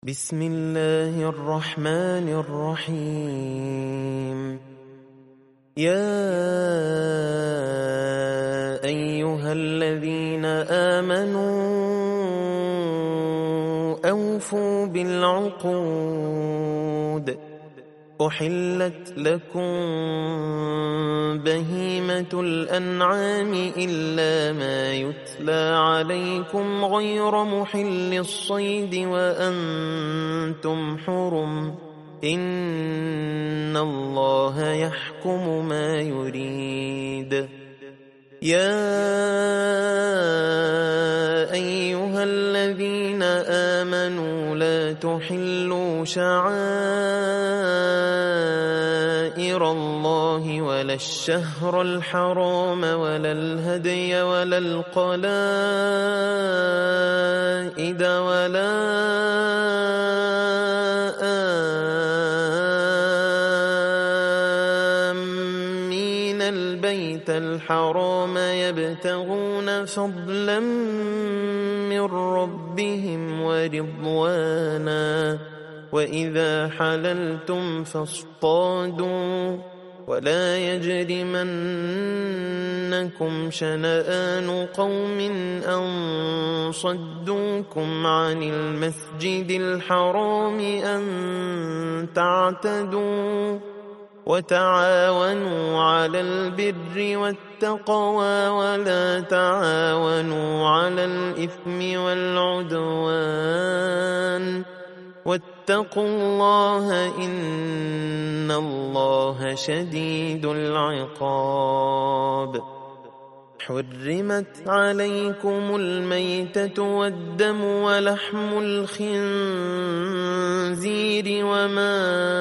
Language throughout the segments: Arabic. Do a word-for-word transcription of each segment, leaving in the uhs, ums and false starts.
بسم الله الرحمن الرحيم. يا أيها الذين آمنوا أوفوا بالعقود، أحلت لكم بهيمة الأنعام إلا ما يتلى عليكم غير محل الصيد وأنتم حرم، إن الله يحكم ما يريد. يا أيها الذين آمنوا لا تحلوا شعائر الله ولا الشهر الحرام ولا الهدي ولا القلائد ولا آمين البيت الحرام يبتغون فضلا من ربهم ورضوانا، وإذا حللتم فاصطادوا، ولا يجرمنكم شنآن قوم أن صدوكم عن المسجد الحرام أن تعتدوا، وتعاونوا على البر والتقوى ولا تعاونوا على الإثم والعدوان، واتقوا الله إن الله شديد العقاب. حرمت عليكم الميتة والدم ولحم الخنزير وما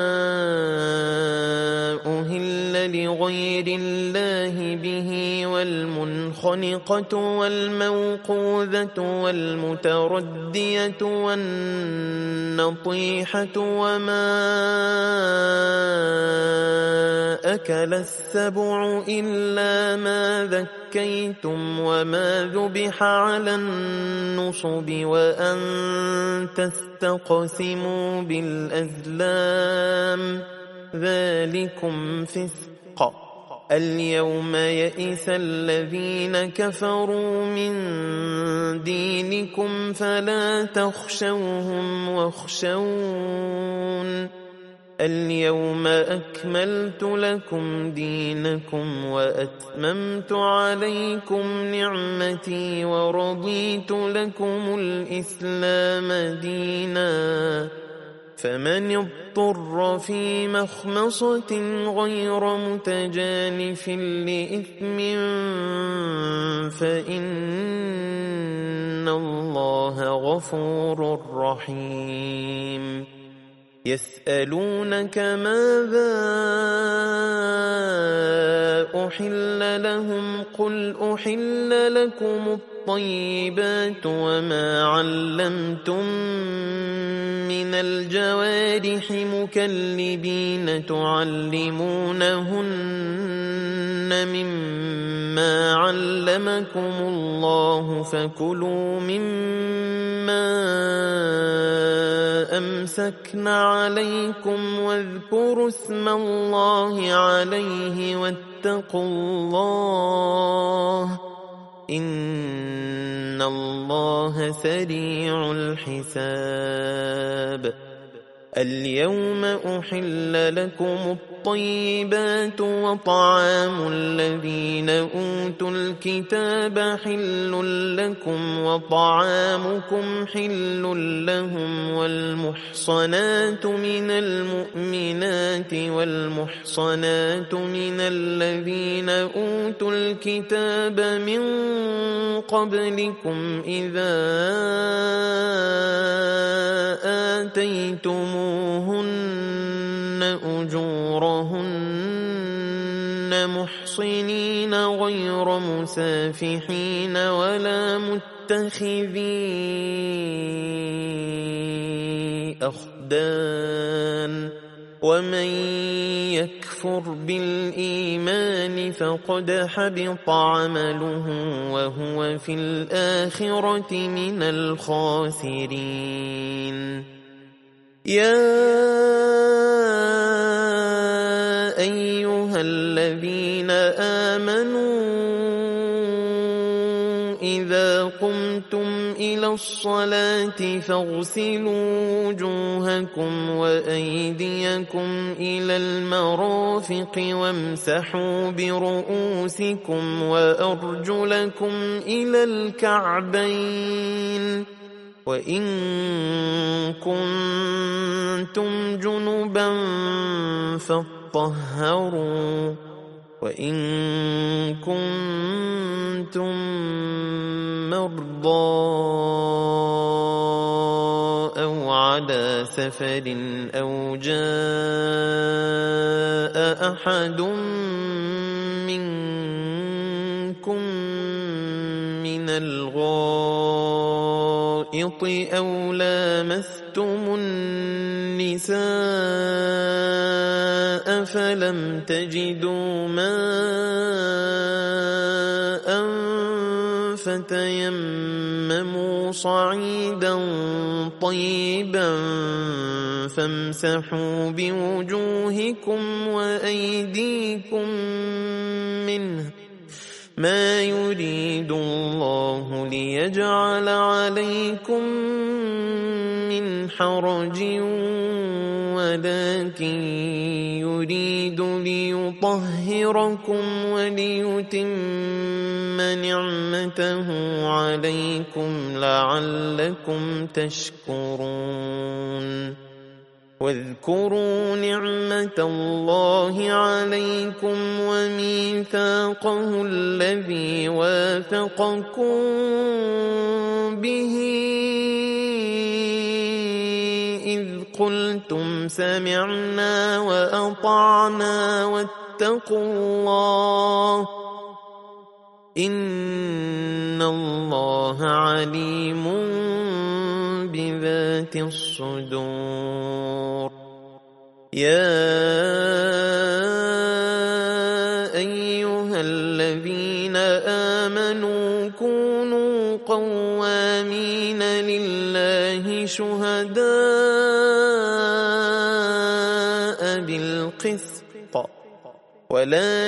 أهل لغير الله به، والمنخنقة والموقوذة والمتردية والنطيحة وما أكل السبع إلا ما ذكيتم وما ذبح على النصب وأن تستقسموا بالأزلام، ذلكم فسق. اليوم يئس الذين كفروا من دينكم فلا تخشوهم واخشون، اليوم أكملت لكم دينكم وأتممت عليكم نعمتي ورضيت لكم الإسلام دينا، فمن اضطر في مخمصة غير متجانف لإثم فإن الله غفور رحيم. يسألونك ماذا أحل لهم، قل أحل لكم الطيبات وما علمتم من الجوارح مكلبين تعلمونهن مما علمكم الله، فكلوا مما أمسكن عليكم واذكروا اسم الله عليه واتقوا الله إن الله سريع الحساب. اليوم أحل لكم الطيبات وطعام الذين أوتوا الكتاب حل لكم وطعامكم حل لهم، والمحصنات من المؤمنات والمحصنات من الذين أوتوا الكتاب من قبلكم إذا آتيتموهن أجورهن محصنين غير مسافحين ولا متخذي أخدان، ومن يكفر بالإيمان فقد حبط عمله وهو في الآخرة من الخاسرين. يا أيها الذين آمنوا إذا قمتم إلى الصلاة فاغسلوا وجوهكم وأيديكم إلى المرافق وامسحوا برؤوسكم وأرجلكم إلى الكعبين وإن كنتم جنبا فاطهروا وإن كنتم مرضى أو على سفر أو جاء أحد منكم من الغائط أو لامستم النساء فلم تجدوا ماء فتيمموا صعيدا طيبا فامسحوا بوجوهكم وأيديكم منه ما يريد الله ليجعل عليكم من حرج ولكن يريد ليطهركم وليتم نعمته عليكم لعلكم تشكرون واذكروا نعمة الله عليكم وميثاقه الذي واثقكم به إذ قلتم سمعنا وأطعنا واتقوا الله إن الله عليم بذات الصدور يا أيها الذين آمنوا كونوا قوامين لله شهداء بالقسط ولا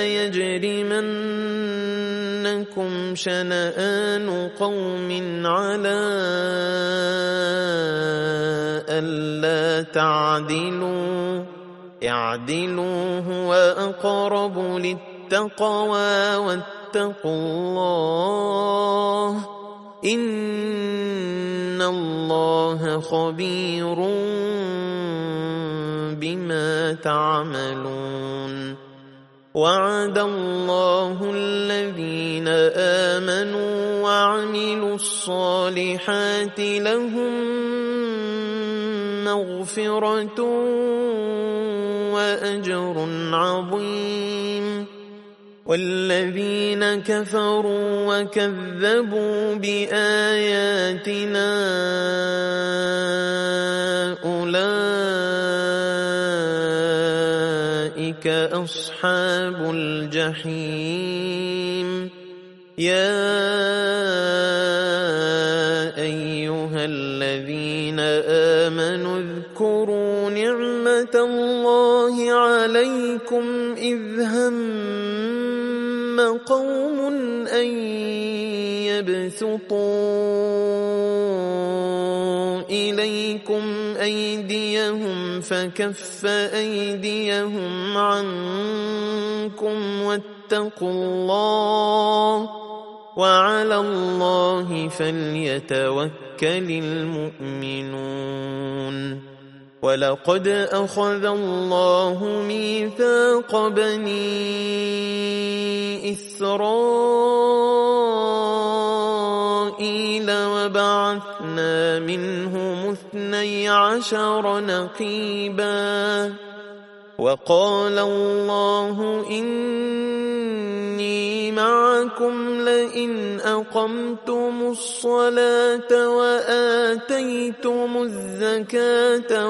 يجرمنكم شنآن قوم على ألا تعدلوا اعدلوا هو أقرب للتقوى واتقوا الله إن الله خبير بما تعملون وعد الله الذين آمنوا وعملوا الصالحات لهم مغفرة وأجر عظيم والذين كفروا وكذبوا بآياتنا أولئك أصحاب الجحيم يا أيها الذين آمنوا اذكروا نعمة الله عليكم إذ هم قوم أن يبسطوا إليكم أيديهم فكف أيديهم عنكم واتقوا الله وعلى الله فليتوكل المؤمنون ولقد أخذ الله ميثاق بني إسرائيل وبعثنا منهم اثني عشر نقيبا وقال الله إني معكم لئن أقمتم الصلاة وآتيتم الزكاة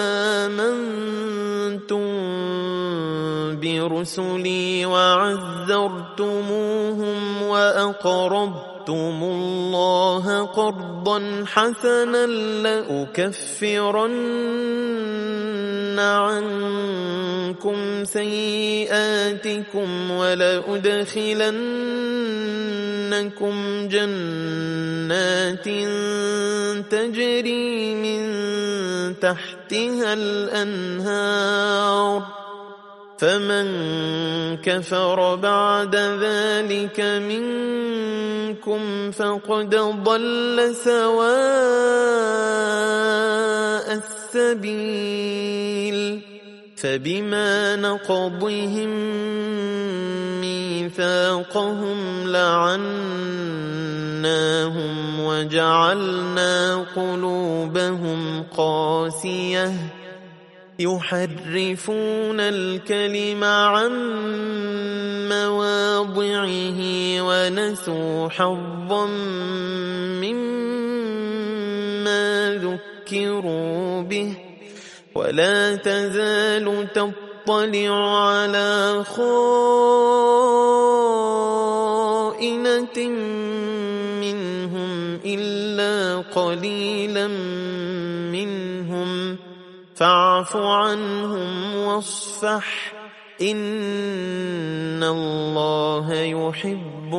وآمنتم برسلي وعزرتموهم وأقرضتم اللَّهَ قَرْضًا حَسَنًا لَأُكَفِّرَنَّ عَنكُمْ سَيِّئَاتِكُمْ وَلَأُدْخِلَنَّكُمْ جَنَّاتٍ تَجْرِي مِن تَحْتِهَا الْأَنْهَارُ فَمَن كَفَرَ بَعْدَ ذَلِكَ مِنكُمْ فَقَدْ ضَلَّ سَوَاءَ السَّبِيلِ فَبِمَا نَقْضِهِم مِّيثَاقَهُمْ لَعَنَّاهُمْ وَجَعَلْنَا قُلُوبَهُمْ قَاسِيَةً يحرفون الكلم عن مواضعه ونسوا حظا مما ذكروا به ولا تزال تطلع على خائنة منهم إلا قليلا منهم فاعف عنهم واصفح إن الله يحب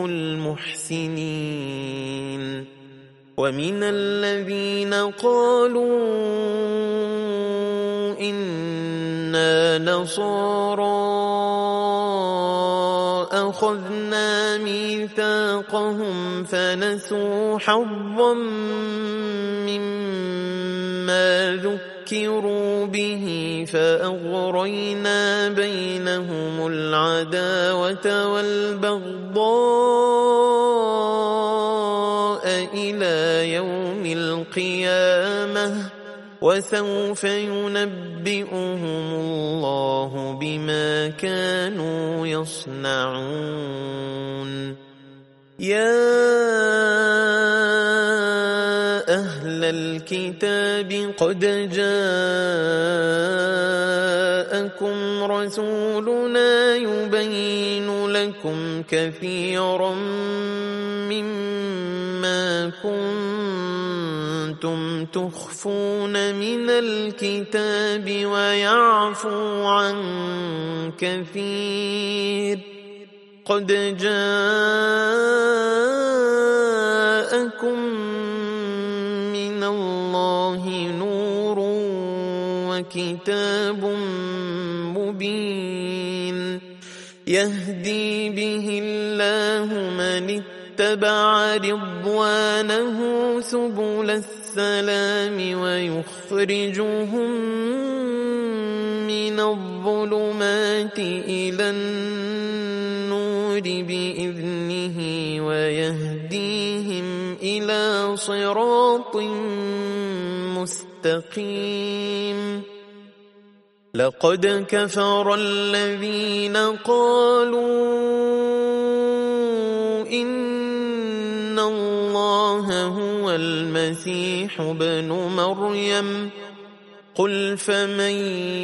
المحسنين ومن الذين قالوا إنا نصارى أخذنا ميثاقهم فنسوا حظا مما ذكروا ذكروا به فأغرينا بينهم العداوة والبغضاء إلى يوم القيامة وسوف ينبئهم الله بما كانوا يصنعون يا أهل الكتاب قد جاءكم رسولنا يبين لكم كثيرا مما كنتم تخفون من الكتاب ويعفو عن كثير قد جاءكم من الله نور وكتاب مبين يهدي به الله من اتبع رضوانه سبل السلام ويخرجهم من الظلمات إلى النور بإذنه ويهديهم إلى صراط مستقيم لقد كفر الذين قالوا إن الله هو المسيح ابن مريم قل فمن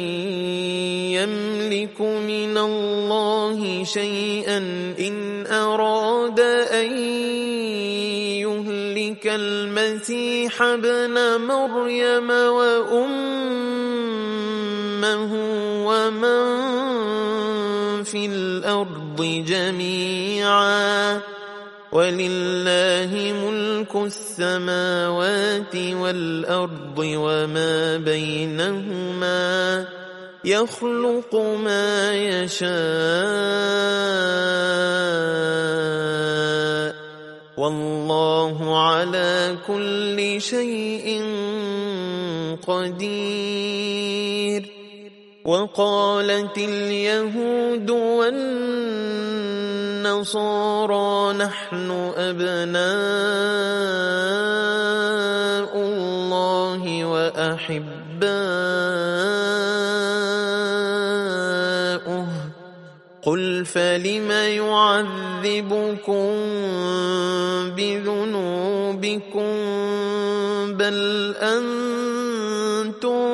يملك من الله شيئا إن أراد أن يهلك المسيح ابن مريم وأمه ومن في الأرض جميعا ولله ملك السماوات والأرض وما بينهما يخلق ما يشاء والله على كل شيء قدير وقالت اليهود والنصارى نحن أبناء الله وأحباؤه قل فلم يعذبكم بذنوبكم بل أنتم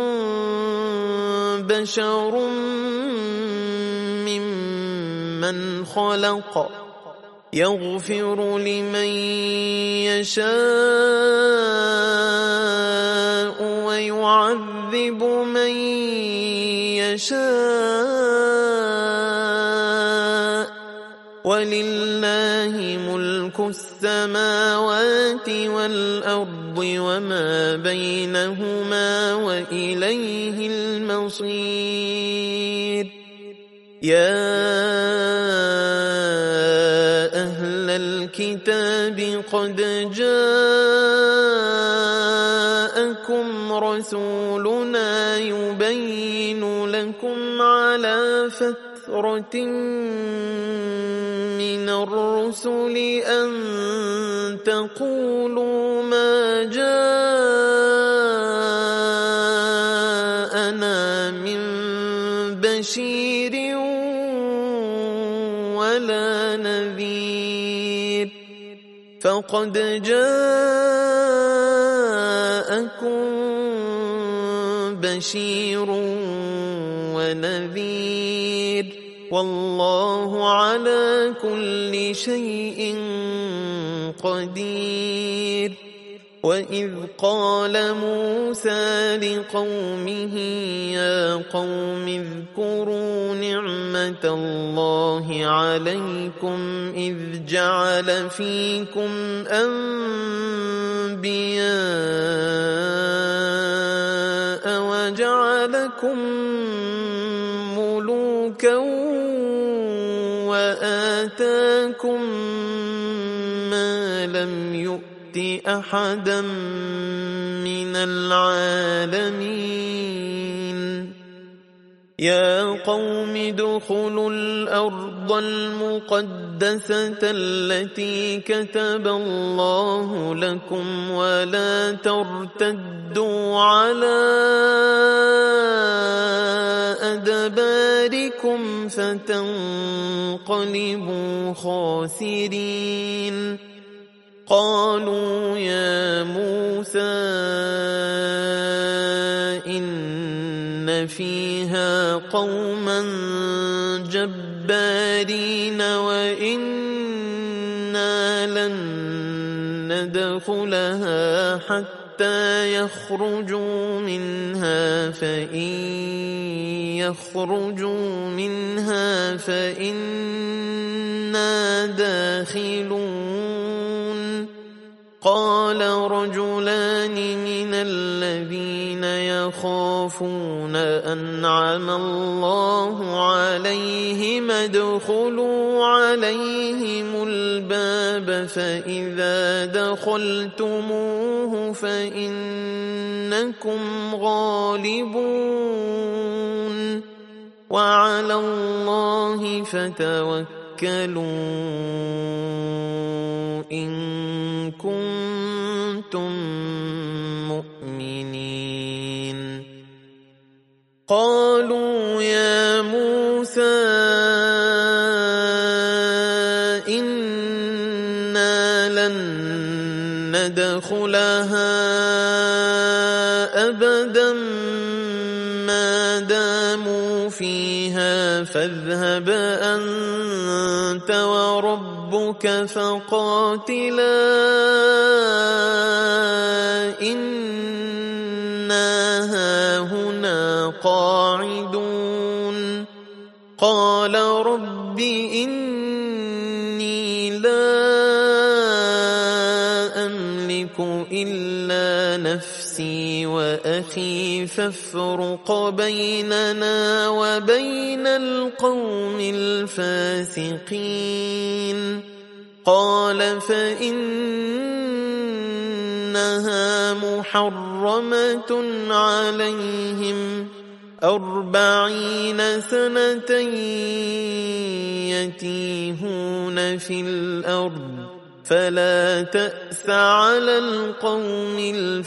بشر ممن خلق يغفر لمن يشاء ويعذب من يشاء ولله ملك السماوات والأرض وما بينهما وإليه المصير. يا أهل الكتاب قد جاءكم رسولنا يبين لكم على فترة من الرسل أن تقولوا ما جاءنا من بشير ولا نذير فقد جاءكم بشير ونذير والله على كل شيء قدير. وإذ قال موسى لقومه يا قوم اذكروا نعمة الله عليكم إذ جعل فيكم أنبياء وجعلكم ملوكا وآتاكم ما لم يؤت أحدا من العالمين. يا قوم ادخلوا الأرض المقدسة التي كتب الله لكم ولا ترتدوا على أدباركم فتنقلبوا خاسرين. قالوا يا موسى إن فيها قوما جبارين وإنا لن ندخلها حتى يخرجوا منها فإن يخرجوا منها فإنا داخلون. قال رجلان من الذين يخافون أنعم الله عليهم ادخلوا عليهم الباب فإذا دخلتموه فإنكم غالبون وعلى الله فتوكلوا إن كنتم مؤمنين. قالوا يا موسى إنا لن ندخلها أبدا ما داموا فيها فاذهب أنت وربك فقاتلا إنا هاهنا قاعدون. قال رب إني لا أملك إلا نفسي وأخي فافرق بيننا وبين القوم الفاسقين. قال فإنها محرمة عليهم أربعين سنة يتيهون في الأرض فلا تأس على القوم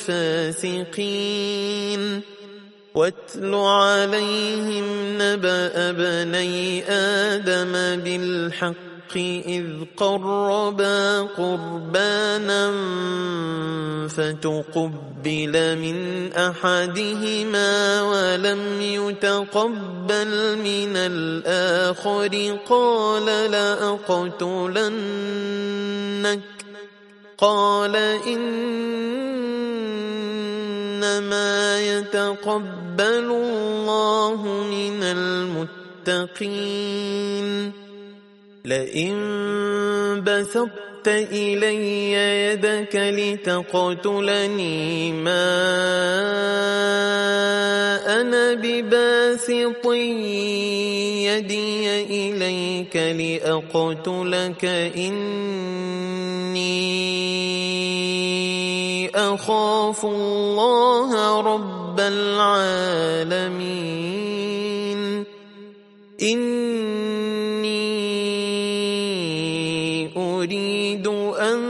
الفاسقين. واتل عليهم نبأ بني آدم بالحق إذ قربا قربانا فتقبل من أحدهما ولم يتقبل من الآخر قال لأقتلنك قال إنما يتقبل الله من المتقين لئن بسطت إلي يدك لتقتلني ما أنا بباسط يدي إليك لأقتلك إني أخاف الله رب العالمين إني أريد أن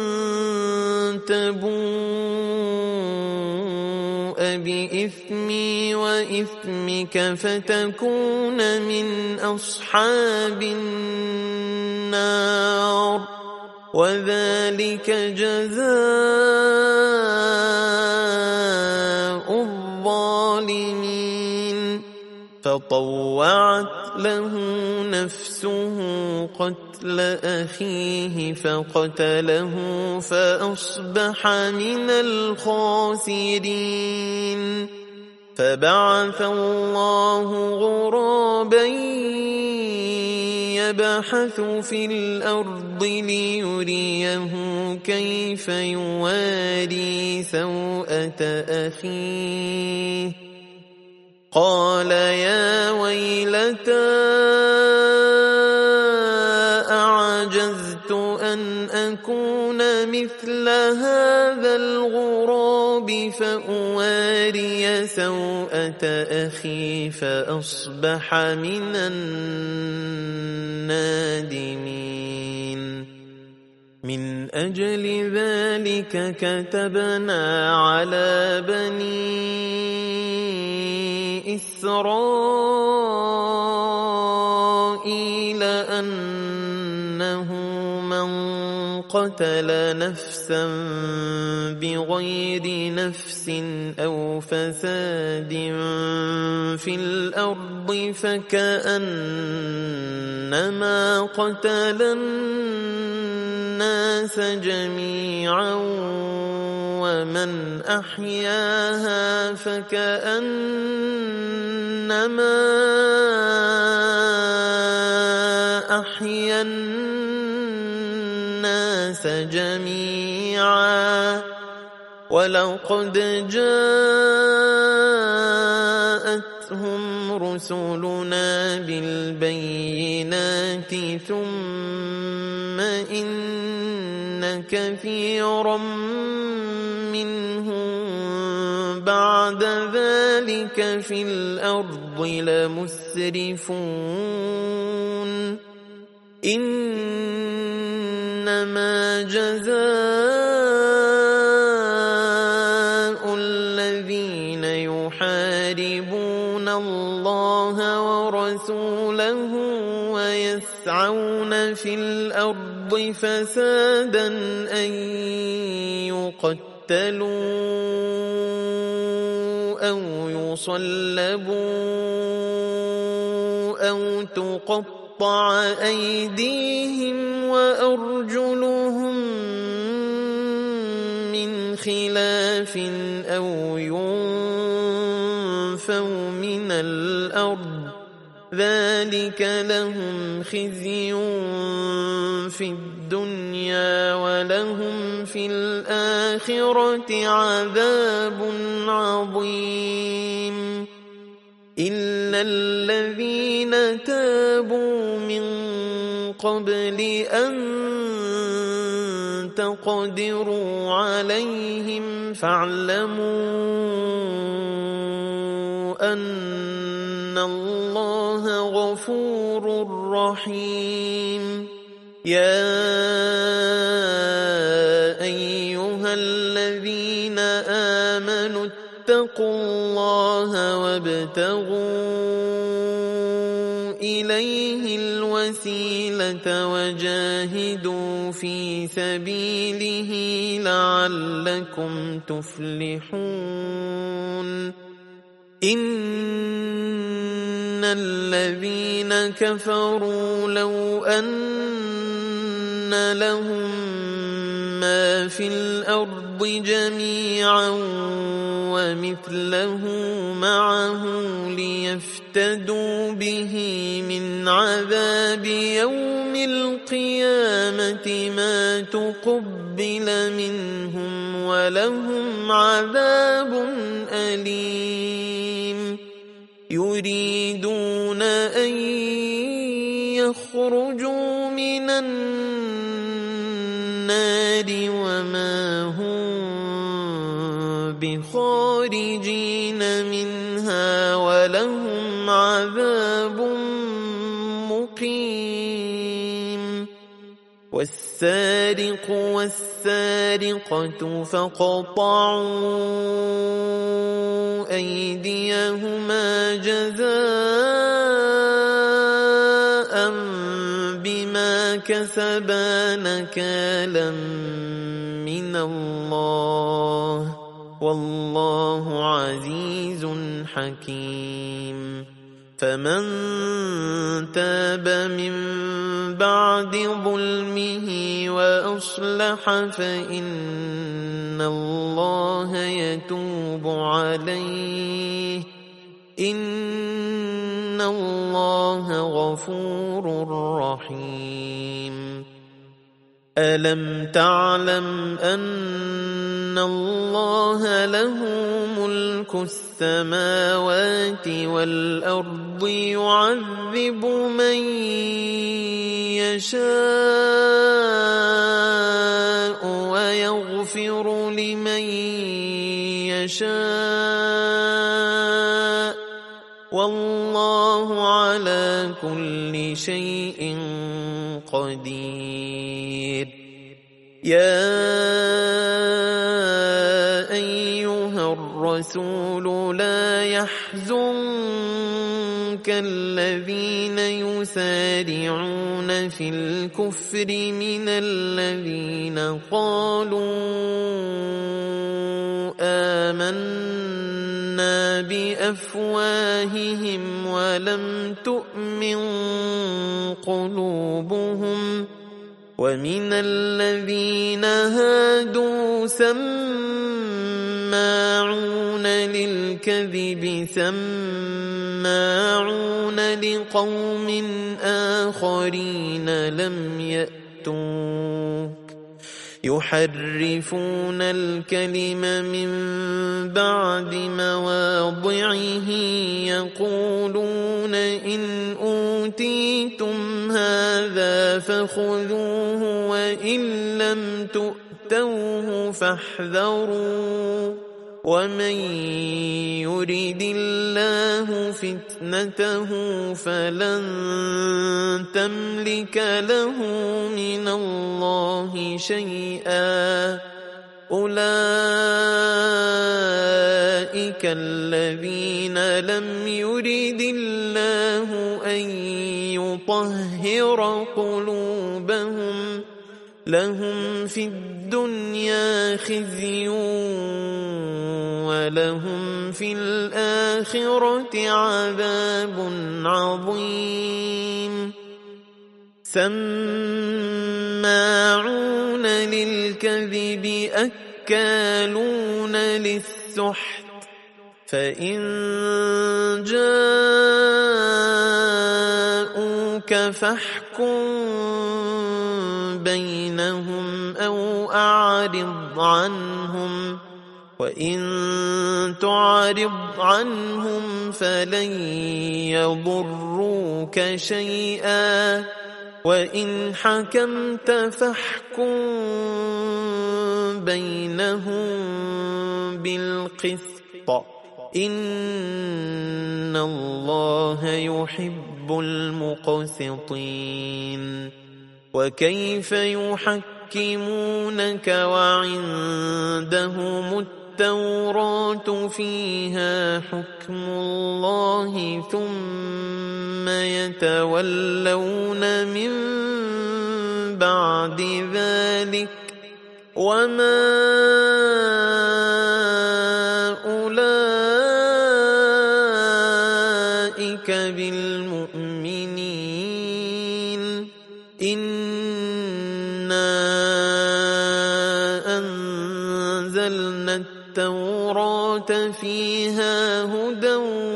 تبوء بإثمي وإثمك فتكون من أصحاب النار وذلك جزاء الظالمين فطوعت له نفسه قتل أخيه فقتله فأصبح من الخاسرين فبعث الله غرابا يبحث في الأرض ليريه كيف يواري سوءة أخيه قال يا ويلتى أعجزت أن أكون مثل هذا الغراب فأواري سوءة أخي فأصبح من النادمين من أجل ذلك كتبنا على بني إسرائيل أنه من قتل نفسا بغير نفس أو فساد في الأرض فكأنما قتل الناس جميعا ومن أحياها فكأنما أحيا الناس جميعا ولقد جاءتهم رسلنا بالبينات ثم إن كثيرا منهم بعد ذلك في الأرض لمسرفون إنما جزاء الذين يحاربون الله ورسوله ويسعون في الأرض فسادا أن يقتلوا أو يصلبوا أو تقطع أيديهم وأرجلهم من خلاف أو ينفوا من الأرض ذلك لهم خزي في الدنيا ولهم في الآخرة عذاب عظيم إلا الذين تابوا من قبل أن تقدروا عليهم فاعلموا أن الله غفور رحيم يا أيها الذين آمنوا اتقوا الله وابتغوا إليه الوسيلة الوسيلة وجاهدوا في سبيله لعلكم تفلحون إن الذين كفروا لو أن لهم ما في الأرض جميعا ومثله معه ليفتدوا به من عذاب يوم القيامة ما تقبل منهم ولهم عذاب أليم يريدون أن يخرجوا من النار وما هم بخارجين منها ولهم عذاب مقيم والسارق والسارقة فاقطعوا أيديهما جزاء بما كسبا نكالا من الله والله عزيز حكيم فمن تاب من بعد ظلمه وأصلح فإن الله يتوب عليه إن الله غفور رحيم ألم تعلم أن الله له ملك السماوات والأرض يعذب من يشاء ويغفر لمن يشاء والله على كل شيء قدير يا أيها الرسول لا يحزنك الذين يسارعون في الكفر من الذين قالوا آمنا بأفواههم ولم تؤمن قلوبهم ومن الذين هادوا سماعون للكذب سماعون لقوم آخرين لم يأتوك يحرفون الكلم من بعد مواضعه يقولون إن أوتيتم هذا فخذوه وإن لم تؤتوه فاحذروا ومن يرد الله فتنته فلن تملك له من الله شيئا أولئك الذين لم يرد الله أن يطهر قلوبهم لهم في الدنيا خزي ولهم في الآخرة عذاب عظيم سماعون للكذب أكالون للسحت فإن جاءوك فاحكم بينهم أو أعرض عنهم وإن تعرض عنهم فلن يضروك شيئا وإن حكمت فاحكم بينهم بالقسط إن الله يحب المقسطين وكيف يحكمونك وعندهم التوراة فيها حكم الله ثم ثم يتولون من بعد ذلك وما أولئك بالمؤمنين إنا أنزلنا التوراة فيها هدى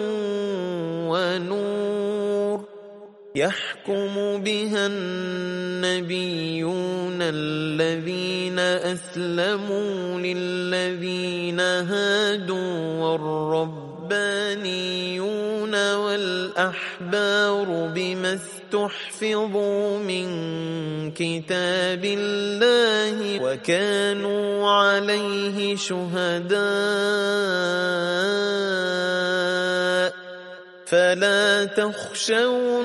ونور يحكم بها النبيون الذين أسلموا للذين هادوا والربانيون والأحبار بما استحفظوا من كتاب الله وكانوا عليه شهداء فلا تخشوا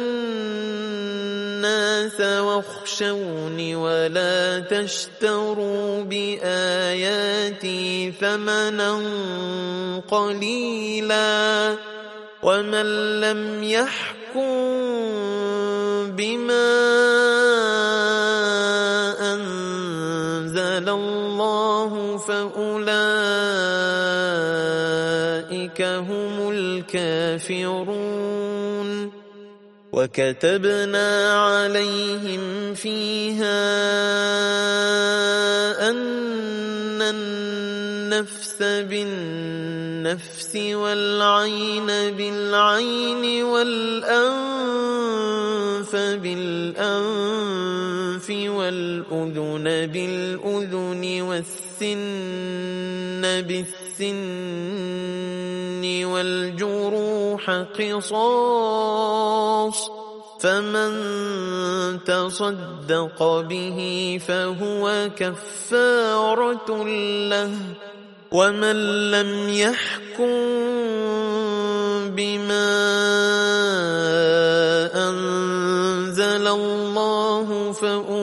الناس واخشوني ولا تشتروا بآياتي ثمنا قليلا ومن لم يحكم بما أنزل الله فأولئك هم الكافرون وكتبنا عليهم فيها أن النفس بالنفس والعين بالعين والأنف بالأنف والأذن بالأذن والسن بالسن والجروح قصاص فمن تصدق به فهو كفارة له ومن لم يحكم بما أنزل الله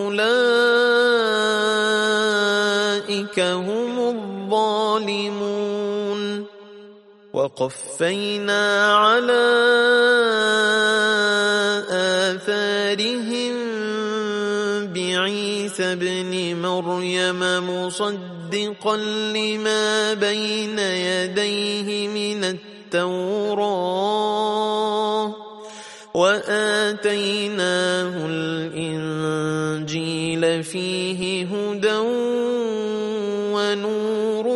فأولئك هم الظالمون وقفينا على آثارهم بعيسى ابن مريم مصدقا لما بين يديه من التوراة وآتيناه الإنجيل فيه هدى ونور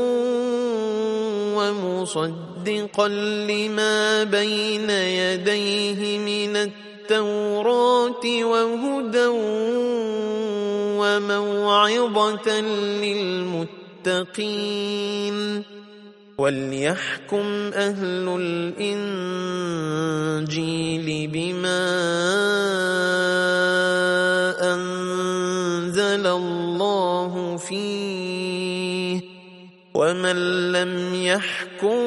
ومصدقا لما بين يديه من التوراة وهدى وموعظة للمتقين وليحكم أهل الإنجيل بما أنزل الله فيه ومن لم يحكم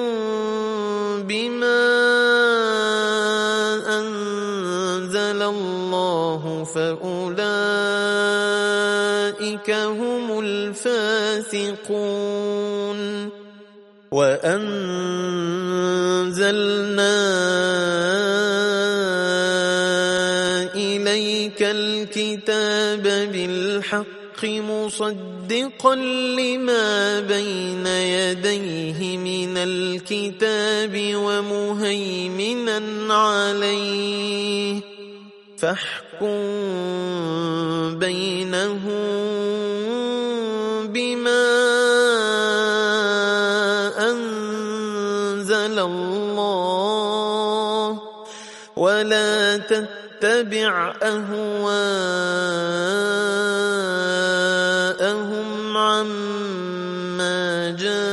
بما أنزل الله فأولئك هم الفاسقون وأنزلنا إليك الكتاب بالحق مصدقا لما بين يديه من الكتاب ومهيمنا عليه فاحكم بينهم بما أنزل الله ولا تتبع أهواءهم عما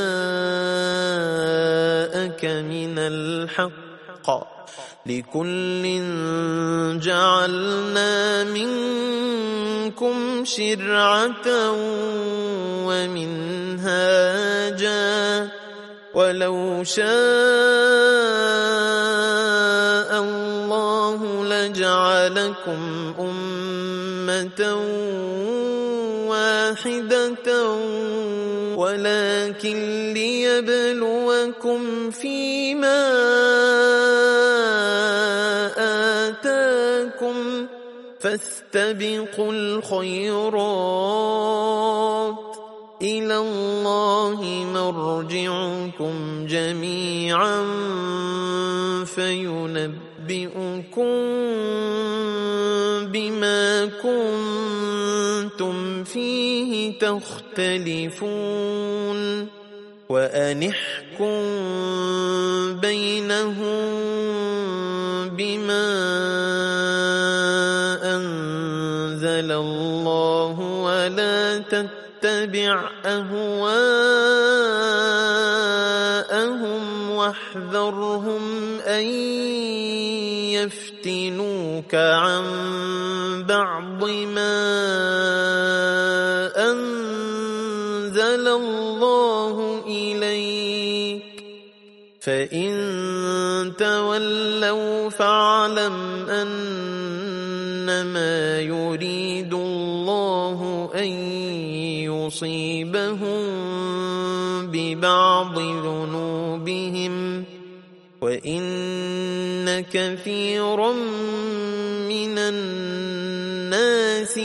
جاءك من الحق لكل جعلنا منكم شرعة ومنهاجا ولو شاء الله لجعلكم أمة واحدة ولكن ليبلوكم فيما فاستبقوا الخيرات إلى الله مرجعكم جميعا فينبئكم بما كنتم فيه تختلفون وأن احكم بينهم بما أنزل الله ولا تتبع أهواءهم واحذرهم أن يفتنوك عن بعض ما أنزل الله إليك فإن تولوا فاعلم أنما يريد الله أن يصيبهم ببعض ذنوبهم وإن كثيرا من الناس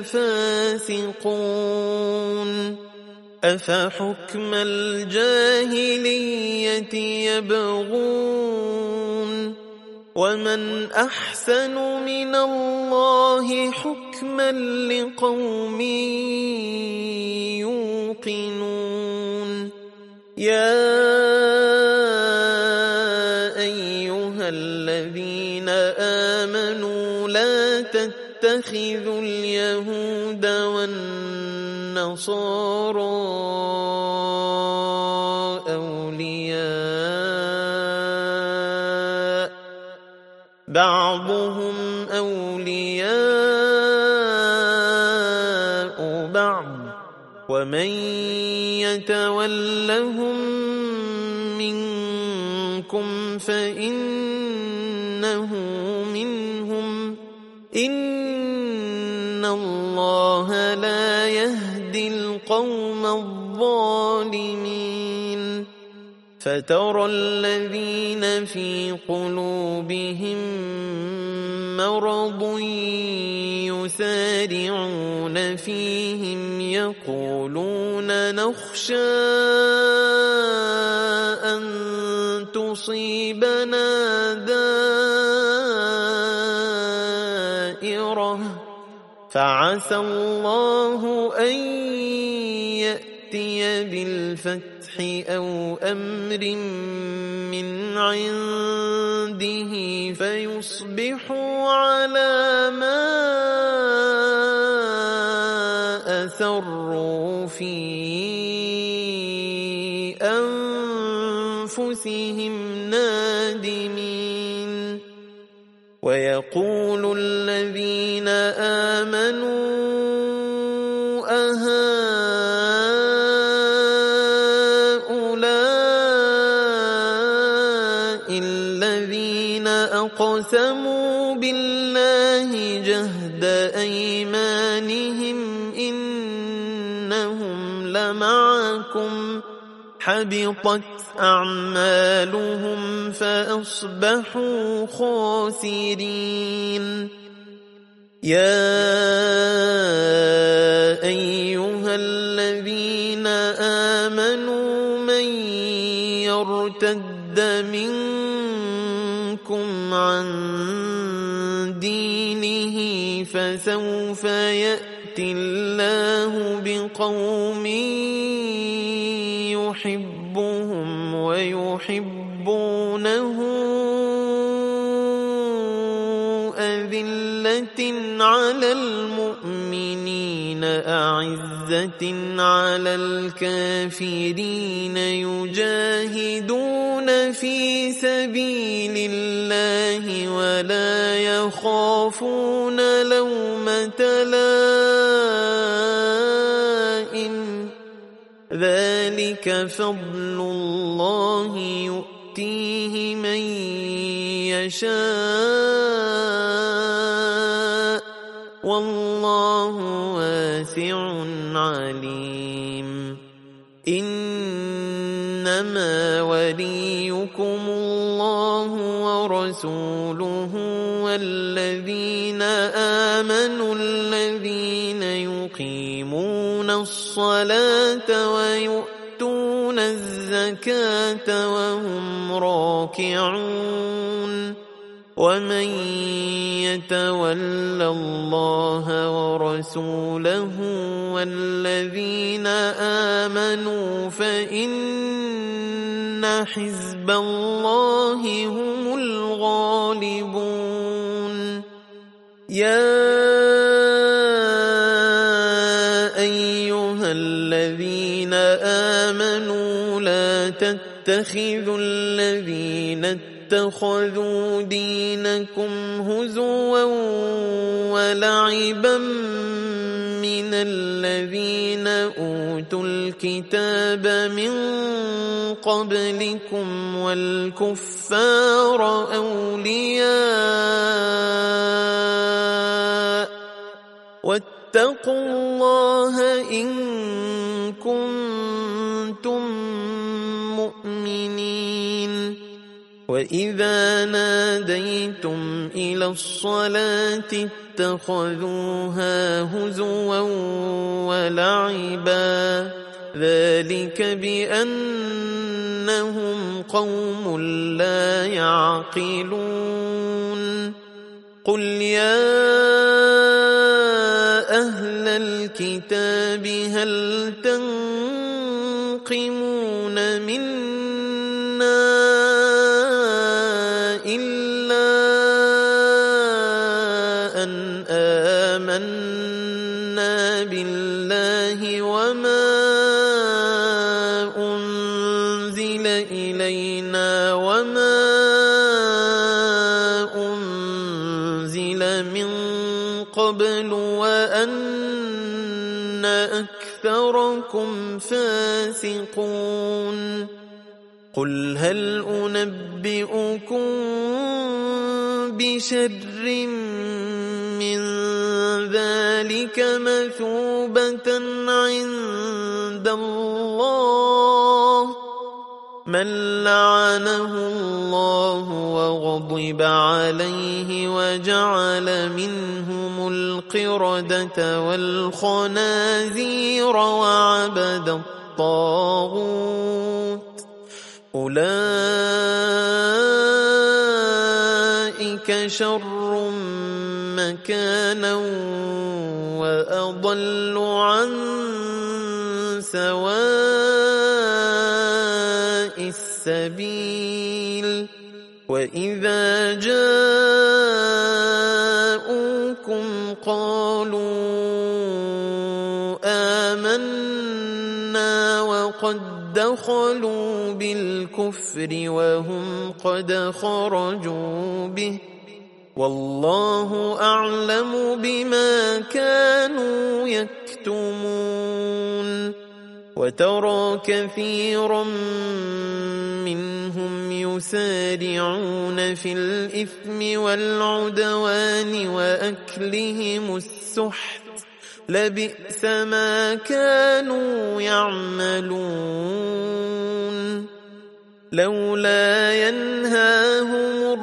لفاسقون أفحكم الجاهلية يبغون ومن أحسن من الله حكما لقوم يوقنون يا أيها الذين آمنوا لا تتخذوا اليهود والنصارى أولياء بعضهم أولياء بعض ومن يتولهم منكم فإنه منهم إن الله لا يهدي القوم الظالمين فترى الذين في قلوبهم مرض يسارعون فيهم يقولون نخشى أن تصيبنا دائرة فعسى الله أن يأتي بالفتح أو أمر من عنده فيصبحوا على ما أسروا في أنفسهم نادمين ويقول الذين آمنوا أقسموا بالله جهد أيمانهم إنهم لمعكم حبطت أعمالهم فأصبحوا خاسرين يا أيها الذين آمنوا من يرتد منكم عن دينه فسوف يأتي الله بقوم يحبهم ويحبونه أذلة على المؤمنين أعزة على الكافرين يجاهدون في سبيل الله ولا يخافون لومة لائم ذلك فضل الله يؤتيه من يشاء والله واسع عليم إنما وليكم الله ورسوله والذين آمنوا الذين يقيمون الصلاة ويؤتون الزكاة وهم راكعون ومن يتول الله ورسوله والذين آمنوا فإن حزب الله هم الغالبون. يا أيها الذين آمنوا لا تتخذوا الذين اتخذوا دينكم هزوا ولعبا من الذين أوتوا الكتاب من قبلكم والكفار أولياء واتقوا الله إن كنتم مؤمنين. وإذا ناديتم إلى الصلاة اتخذوها هزوا ولعبا ذلك بأنهم قوم لا يعقلون. قل يا أهل الكتاب هل تنقمون منا إلا أن آمنا بالله وما أنزل إلينا وما أنزل من قبل وأن أكثركم فاسقون. قل هل أنبئكم بشر من ذلك مثوبة عند الله من لعنه الله وغضب عليه وجعل منهم القردة والخنازير وعبد الطاغوت أولئك شر مكانا وأضل عن سواء السبيل. وإذا جاءوكم قالوا آمنا وقد دخلوا بالكفر وهم قد خرجوا به والله أعلم بما كانوا يكتمون. وترى كثيرا منهم يسارعون في الإثم والعدوان وأكلهم السحت لبئس ما كانوا يعملون. لولا ينهاهم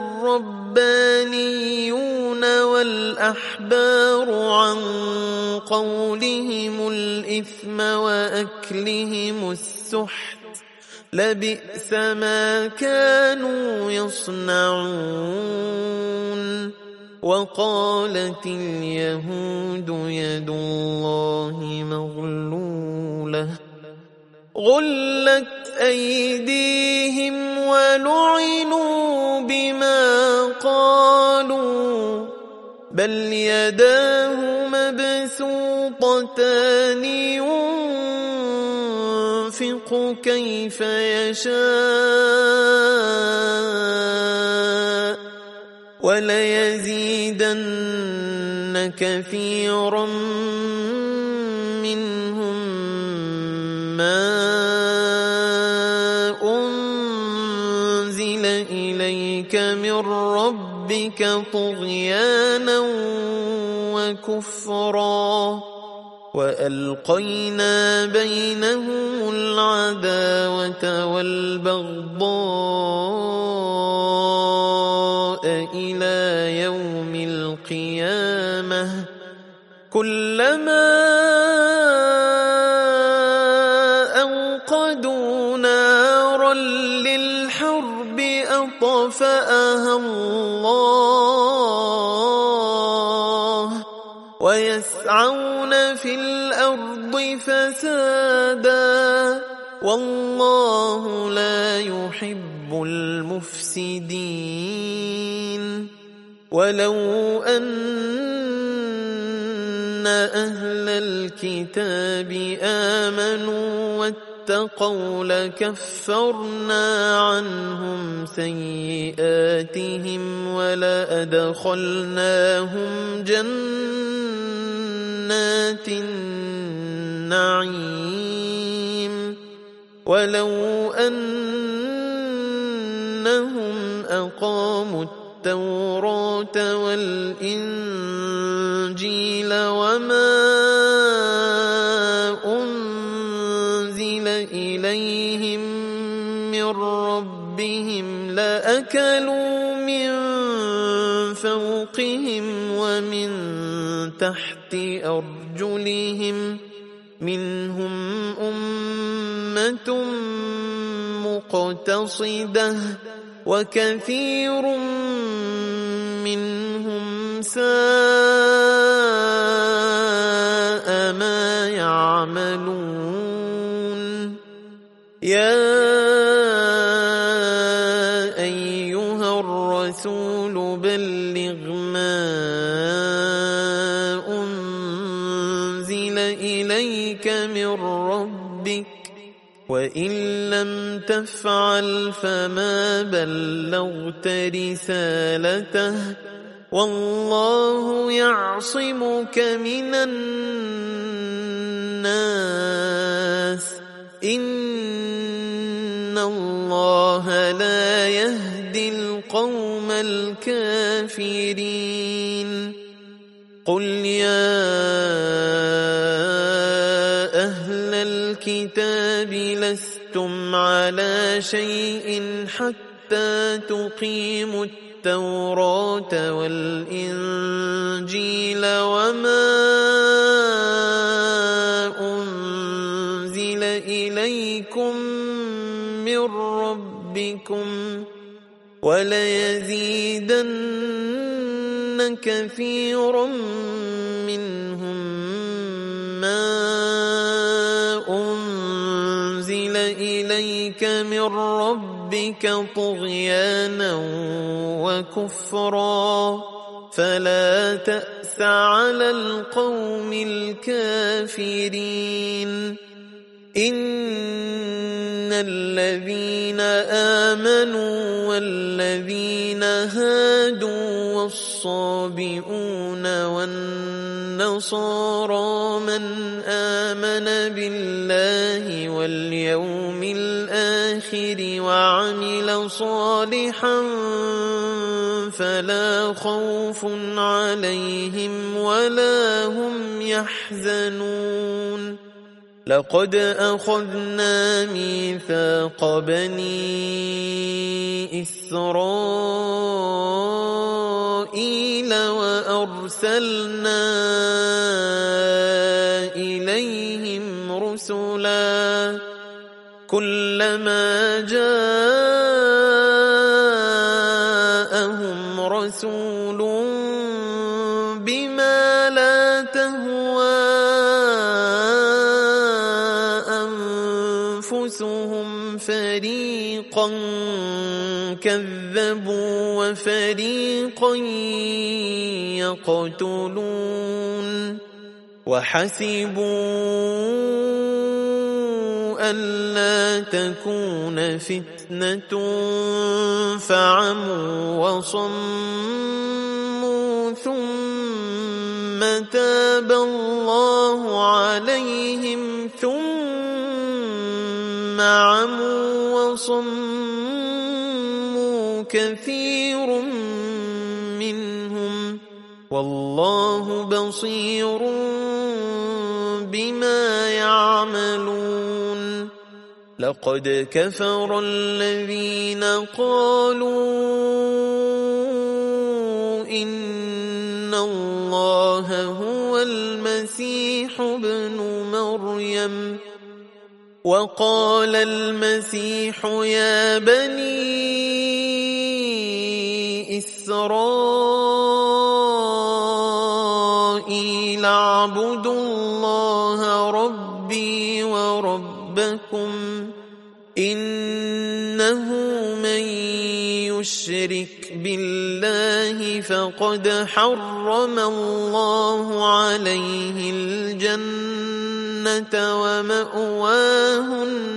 الربانيون والأحبار عن قولهم الإثم وأكلهم السحت لبئس ما كانوا يصنعون. وقالت اليهود يد الله مغلولة غلت أيديهم ولعنوا بما قالوا بل يداه مبسوطتان ينفق كيف يشاء وليزيدن كثيرا منهم ما أنزل إليك من ربك طغيانا وكفرا وألقينا بينهم العداوة والبغضاء إلى يوم القيامة كلما أوقدوا نارا للحرب أطفأها الله ويسعون في الأرض فسادا والله لا يحب المفسدين. ولو أن أهل الكتاب آمنوا واتقوا لكفرنا عنهم سيئاتهم ولأدخلناهم جنات النعيم ولو أنهم أقاموا التوراة والإنجيل وما أنزل إليهم من ربهم لأكلوا من فوقهم ومن تحت أرجلهم منهم أمة مقتصدة وكثير منهم ساء ما يعملون. يا أيها الرسول بلغ ما أنزل إليك من ربك وإن لم تفعل فما بلغت رسالته والله يعصمك من الناس إن الله لا يهدي القوم الكافرين. قل يا أهل الكتاب لستم على شيء حتى تقيموا التوراة والإنجيل وما أنزل إليكم من ربكم وليزيدن كثيرا منهم ما أنزل إليك من ربك طغيانا وكفرا فلا تأس على القوم الكافرين. إن الذين آمنوا والذين هادوا والصابئون والنصارى من آمن بالله واليوم الآخر وعمل صالحا فلا خوف عليهم ولا هم يحزنون. لقد أخذنا ميثاق بني إسرائيل وأرسلنا إليهم رسلا كلما جاءهم رسول بما لا تهوى أنفسهم فريقا كذبوا وفريقا يقتلون. وحسبوا ألا تكون فتنة فعموا وصموا ثم تاب الله عليهم ثم عموا وصموا كثير منهم والله بصير بما يعملون لقد كفر الذين قالوا إن الله هو المسيح ابن مريم وقال المسيح يا بني إسرائيل اعبدوا الله ربي وربكم إنه من يشرك بالله فقد حرم الله عليه الجنة ومأواه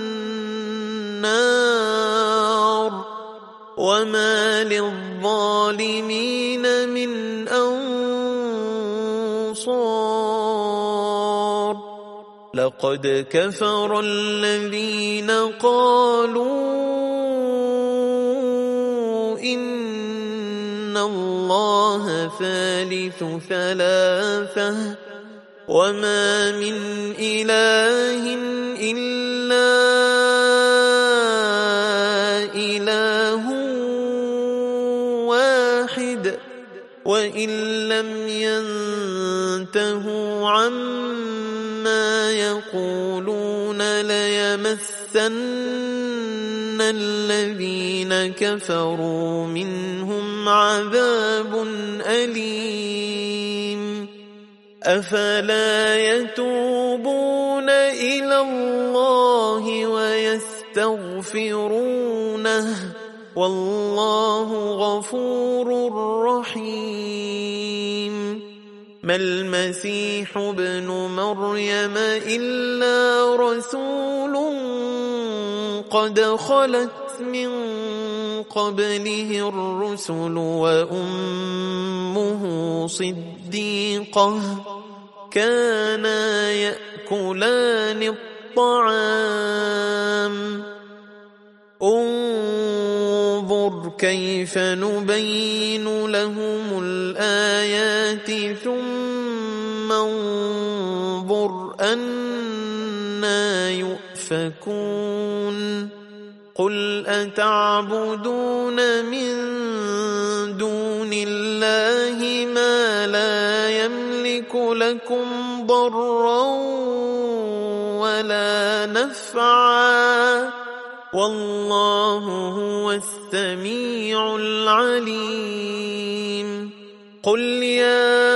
النار وما للظالمين من أنصار لقد كفر الذين قالوا إن الله ثالث ثلاثة وما من إله إلا إله واحد وإن لم ينتهوا عما يقولون ليمسن الذين كفروا منهم عذاب أليم أفلا يتوبون إلى الله ويستغفرونه والله غفور رحيم ما المسيح ابن مريم إلا رسول قد خلت من قبله الرسل وأمه صديقة كانا يأكلان الطعام انظر كيف نبين لهم الآيات ثم انظر أنى يؤفكون قل أتعبدون من دون الله ما لا يملك لكم ضرا ولا نفعا والله هو السميع العليم قل يا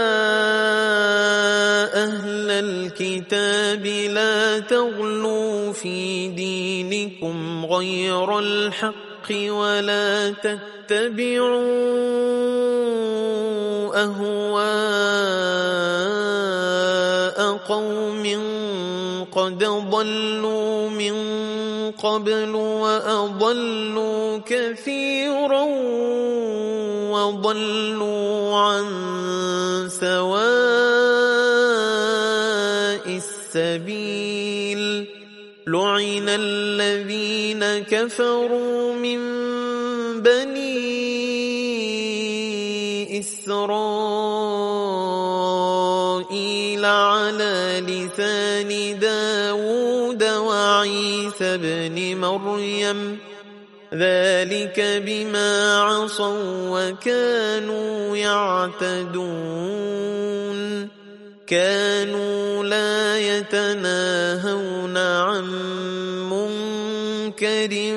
أهل الكتاب لا تغلوا في دينكم غير الحق ولا تتبعوا أهواء قوم قد ضلوا من قبل وأضلوا كثيرا وضلوا عن سواء السبيل لعن الذين كفروا من بني إسرائيل على لسان داود وعيسى بن مريم ذلك بما عصوا وكانوا يعتدون كانوا لا يتناهون عن منكر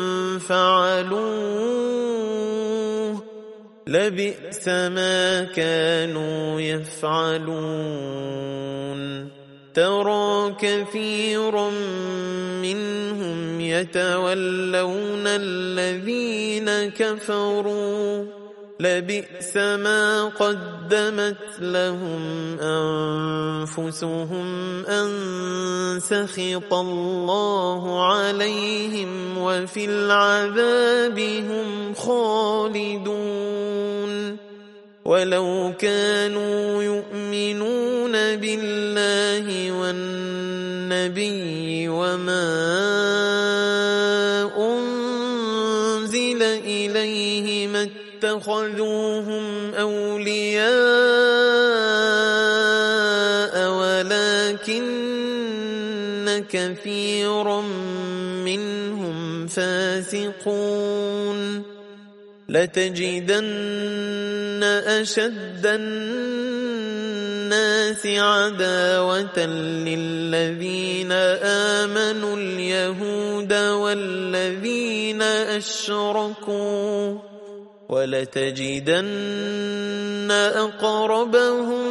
فعلوه لبئس ما كانوا يفعلون ترى كثيرا منهم يتولون الذين كفروا لبئس ما قدمت لهم أنفسهم أن سخط الله عليهم وفي العذاب هم خالدون ولو كانوا يؤمنون بالله والنبي وما أنزل إليه ما اتخذوهم أولياء ولكن كثيرا منهم فاسقون لتجدن أشد الناس عداوة للذين آمنوا اليهود والذين أشركوا ولتجدن أقربهم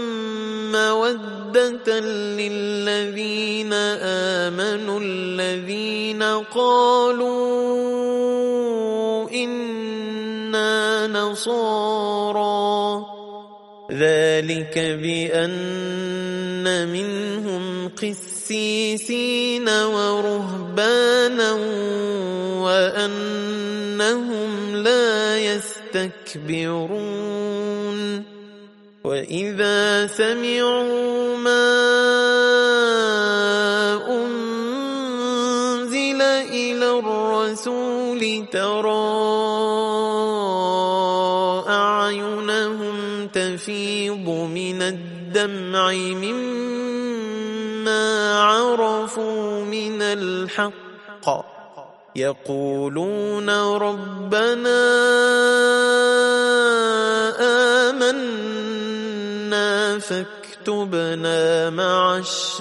مودة للذين آمنوا الذين قالوا إنا نصارى ذلك بأن منهم قسيسين ورهبانا وأنهم لا يستكبرون وإذا سمعوا ما أنزل إلى الرسول ترى أعينهم تفيض من الدمع مما عرفوا من الحق يقولون ربنا آمنا فاكتبنا مع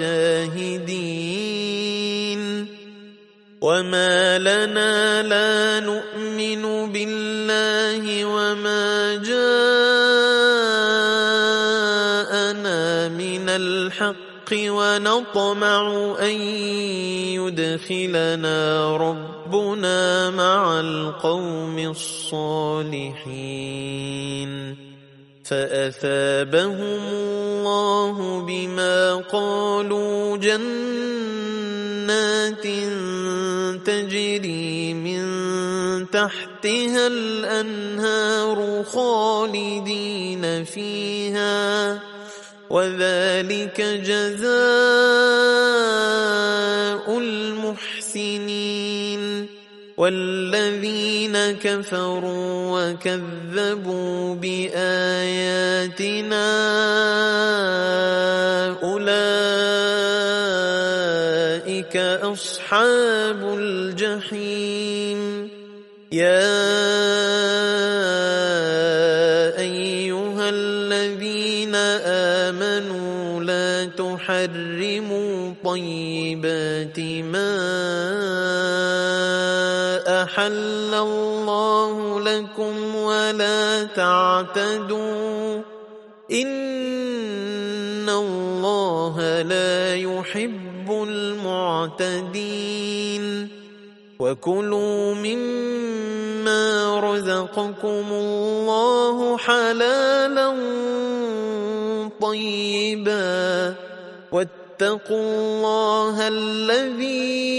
الشاهدين وما لنا لا نؤمن بالله وما جاءنا من الحق ونطمع أن يدخلنا ربنا مع القوم الصالحين فأثابهم الله بما قالوا جنات تجري من تحتها الأنهار خالدين فيها وذلك جزاء المحسنين والذين كفروا وكذبوا بآياتنا أولئك أصحاب الجحيم يا أيها الذين آمنوا لا تحرموا طيبات ما أحل الله لكم ولا تعتدوا إن الله لا يحب المعتدين وكلوا مما رزقكم الله حلالا طيبا واتقوا الله الذي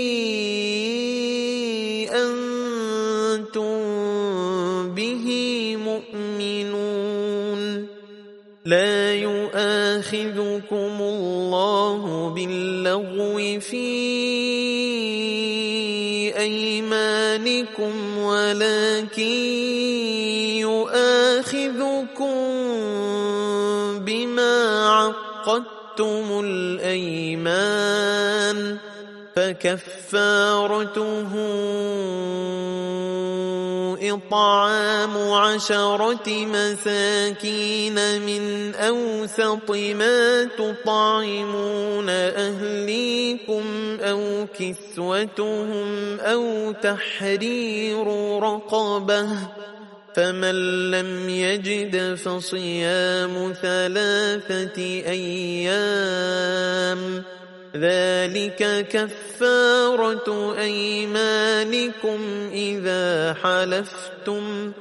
أنتم به مؤمنون لا يؤاخذكم الله باللغو في أيمانكم ولكن يؤاخذكم بما عقدتم الأيمان فكفارته إطعام عشرة مساكين من أوسط ما تطعمون أهليكم أو كسوتهم أو تحرير رقبة فمن لم يجد فصيام ثلاثة أيام ذلك كفارة أيمانكم إذا حلفتم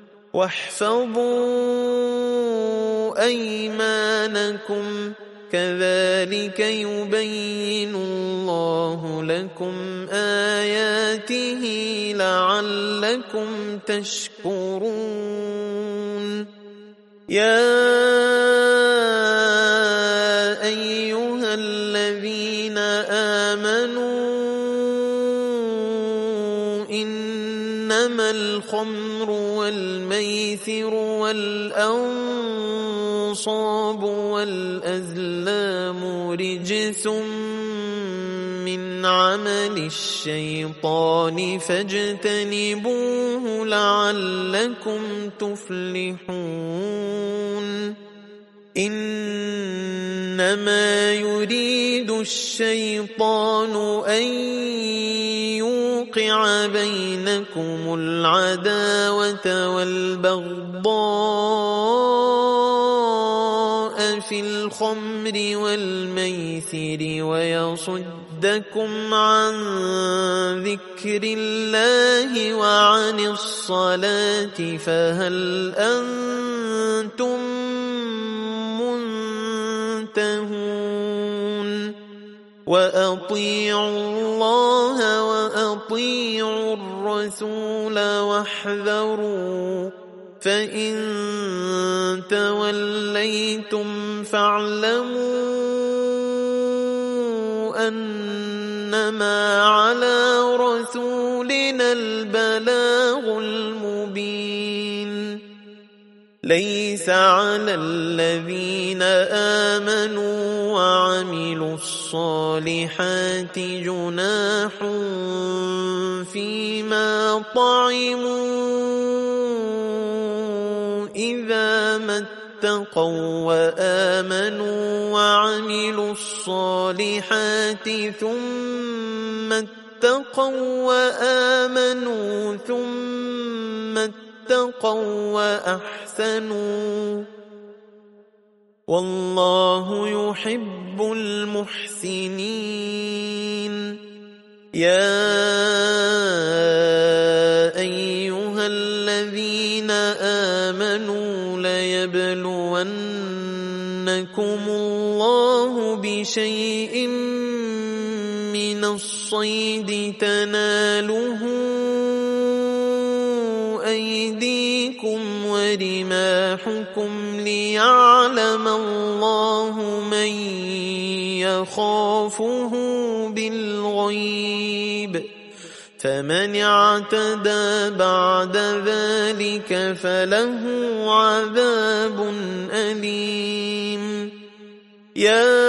واحفظوا أيمانكم كذلك يبين الله لكم آياته لعلكم تشكرون يا أيها الذين آمنوا إنما الخمر والميسر والأنصاب والأزلام رجس عمل الشيطان فاجتنبوه لعلكم تفلحون إنما يريد الشيطان أن يوقع بينكم العداوة والبغضاء في الخمر والميسر ويصدكم عن ذكر الله وعن الصلاة فهل أنتم منتهون وأطيعوا الله وأطيعوا الرسول واحذروا فإن توليتم فاعلموا أنما على رسولنا البلاغ المبين ليس على الذين آمنوا وعملوا الصالحات جناح فيما طعموا إذا ما اتقوا وآمنوا وعملوا الصالحات ثم اتقوا وآمنوا ثم اتقوا وأحسنوا والله يحب المحسنين يا أيها الذين آمنوا ليبلونكم الله بشيء من الصيد تناله أيديكم ورماحكم ليعلم الله من يخافه بالغيب فمن اعتدى بعد ذلك فله عذاب أليم يا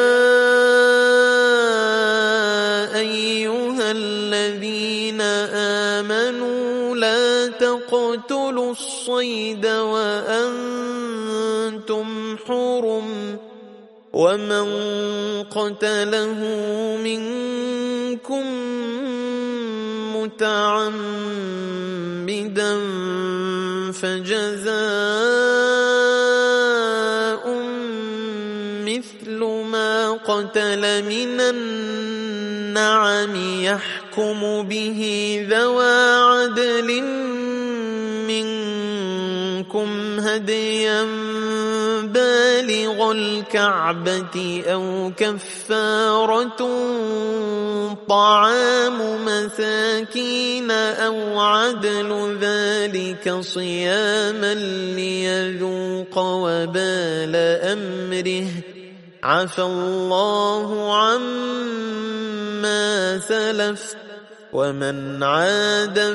أيها الذين آمنوا لا تقتلوا الصيد وأنتم حرم ومن قتله منكم متعمدا فجزاء مثل ما قتل من النعم يحكم به ذوى عدل منكم هديا بالغ الكعبة أو كفارة طعام مساكين أو عدل ذلك صياما ليذوق وبال أمره عفى الله عما سلف ومن عاد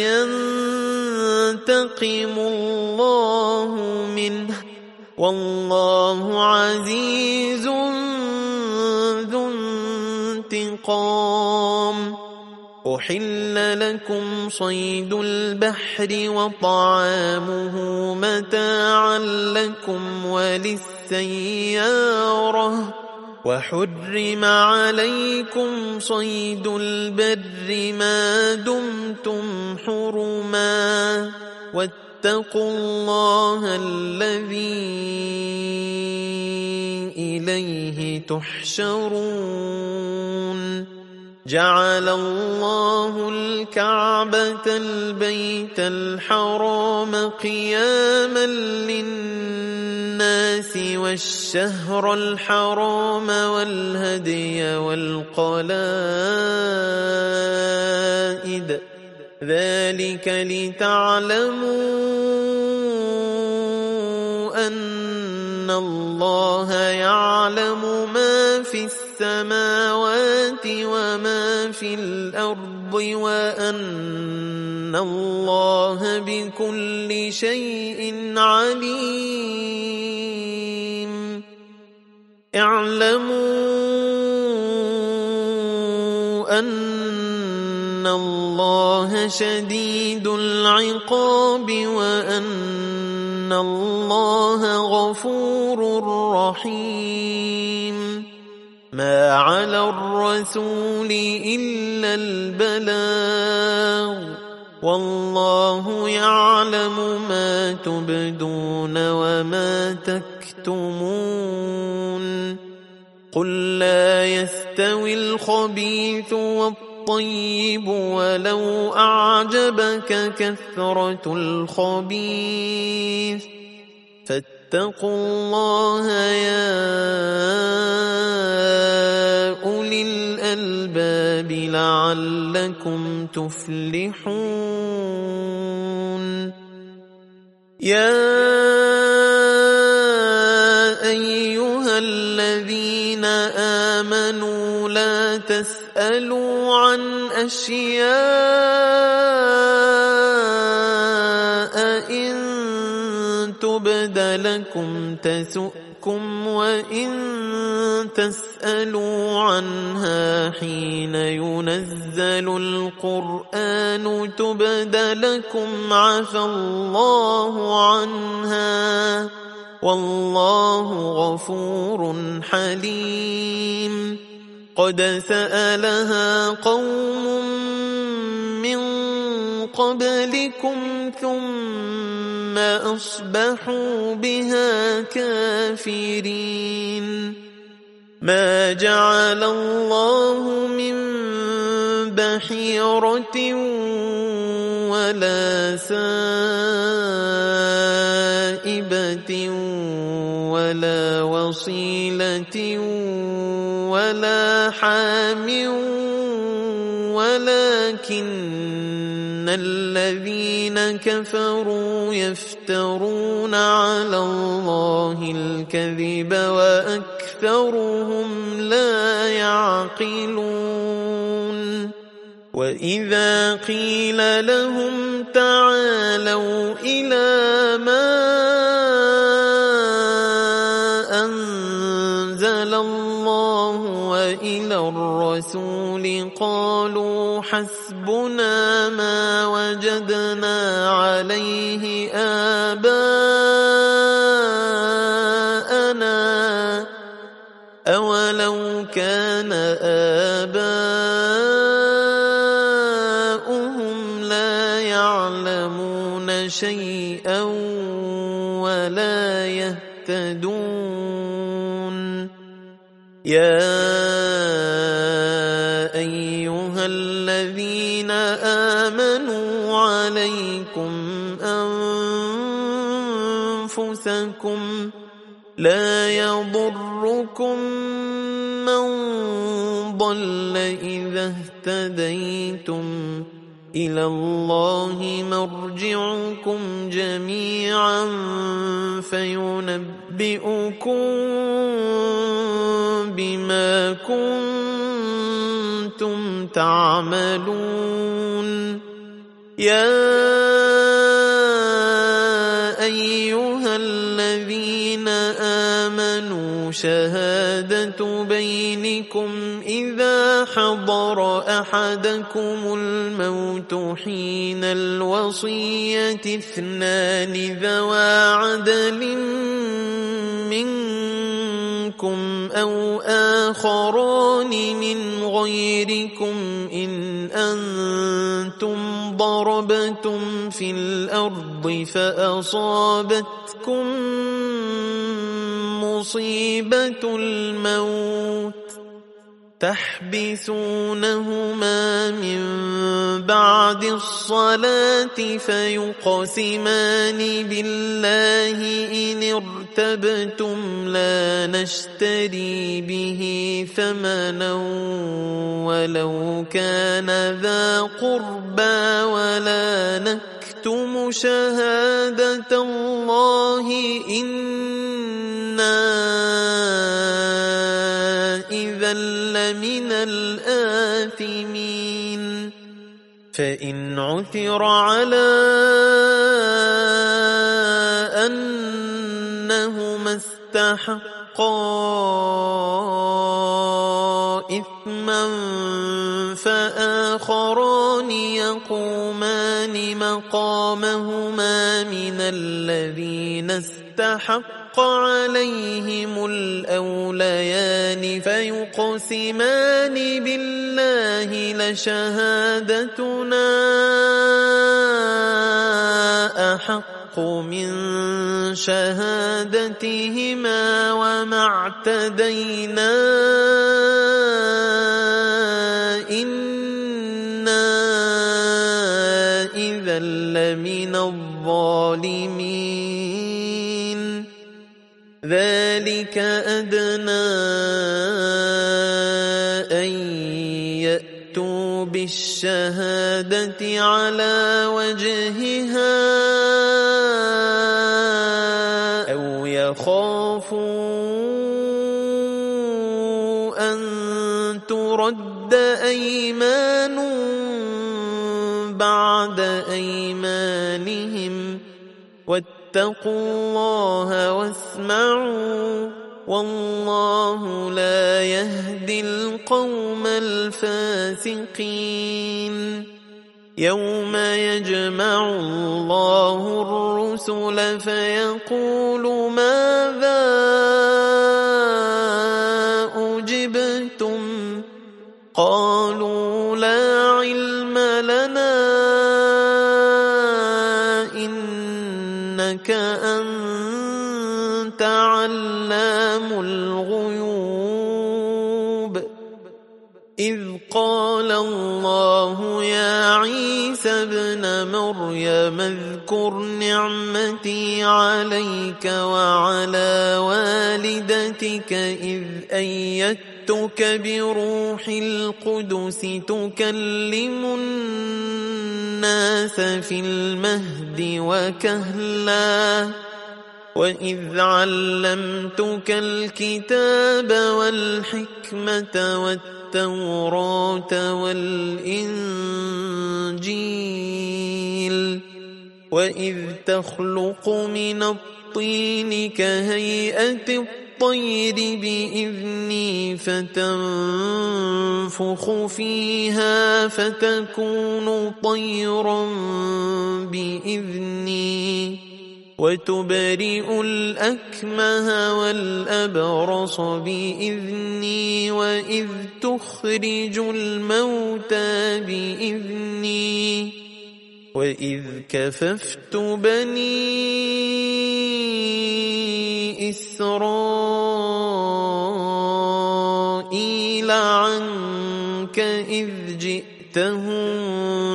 فينتقم الله منه والله عزيز ذو انتقام أحل لكم صيد البحر وطعامه متاعا لكم وللسيارة وحرم عليكم صيد البر ما دمتم حرما واتقوا الله الذي إليه تحشرون جعل الله الكعبة البيت الحرام قياما للناس والشهر الحرام والهدي والقلائد ذلك لتعلموا أن الله يعلم ما في السماوات وما في الأرض وأن الله بكل شيء عليم اعلموا أن شديد العقاب وأن الله غفور رحيم. ما على الرسول إلا البلاغ والله يعلم ما تبدون وما تكتمون. قل لا يستوي الخبيث والطيب ولو أعجبك كثرة الخبيث فاتقوا الله يا أولي الألباب لعلكم تفلحون. يا أيها الذين آمنوا لا تسألوا عن أشياء إن تبد لكم تسؤكم وإن تسألوا عنها حين ينزل القرآن تبد لكم عفى الله عنها والله غفور حليم. قد سألها قوم من قبلكم ثم أصبحوا بها كافرين. ما جعل الله من بحيرة ولا سائبة ولا وصيلة ولا حام ولكن الذين كفروا يفترون على الله الكذب وأكثرهم لا يعقلون. وإذا قيل لهم تعالوا إلى ما أنزل الله وإلى الرسول قالوا حسبنا ما وجدنا عليه آباءنا أولو كان آباؤهم لا يعلمون شيئا ولا يهتدون. يا أيها الذين آمنوا عليكم أنفسكم لا يضركم من ضل إذا اهتديتم إلى الله مرجعكم جميعا فينبئكم بما كنتم تعملون. يا أيها الذين آمنوا شهادة بينكم إذا حضر أحدكم الموت حين الوصية اثنان ذوى عدل منكم أو آخران من غيركم إن أنتم ضربتم في الأرض فأصابتكم مصيبة الموت تحبسونهما من بعد الصلاة فيقسمان بالله إن ارتبتم لا نشتري به ثمنا ولو كان ذا قربى ولا نكتم شهادة الله إنا إذا لمن الآثمين. فإن عثر على أنهما استحقا إثما فآخران يقومان مقامهما من الذين استحق عليهم الأوليان فيقسمان بالله لشهادتنا أحق من شهادتهما وما اعتدينا إنا إذا لمن الظالمين ذلك أدنى أن يأتوا بالشهادة على وجهها أو يخافوا أن ترد أيمان بعد أيمانهم واتقوا الله واسمعوا والله لا يهدي القوم الفاسقين يوم يجمع الله الرسل فيقول ماذا أجبتم قالوا لا علم لنا إنك أنت علام الغيوب إذ قال الله يا عيسى ابن مريم اذكر نعمتي عليك وعلى والدتك إذ أيدتك بروح القدس تكلم الناس في المهد وكهلا وإذ علمتك الكتاب والحكمة والتوراة والإنجيل وإذ تخلق من الطين كهيئة الطير بإذني فتنفخ فيها فتكون طيرا بإذني وتبرئ الأكمه والأبرص بإذني وإذ تخرج الموتى بإذني وإذ كففت بني إسرائيل عنك إذ جئتهم